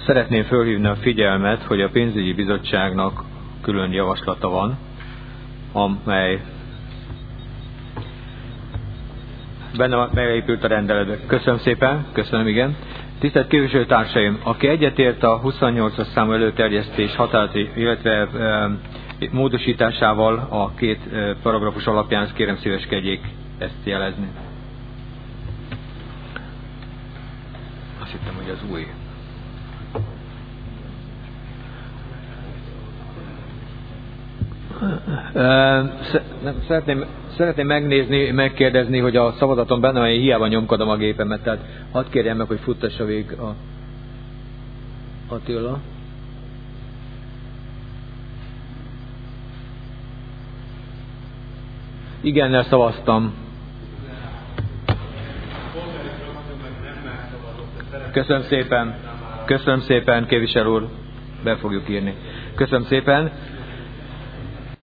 Szeretném fölhívni a figyelmet, hogy a pénzügyi bizottságnak külön javaslata van, amely benne beépült a rendeletbe. Köszönöm szépen, köszönöm, igen. Tisztelt képviselőtársaim, aki egyetért a 28-as számú előterjesztés határozati, illetve módosításával a két paragrafus alapján, ezt kérem szíveskedjék ezt jelezni. Azt hittem, hogy az új. Szeretném megkérdezni, hogy a szavazaton benne van, én hiába nyomkodom a gépemet, tehát hadd kérjem meg, hogy futtassa végig a Attila. Igennel szavaztam. Köszönöm szépen, képviselő úr, be fogjuk írni. Köszönöm szépen.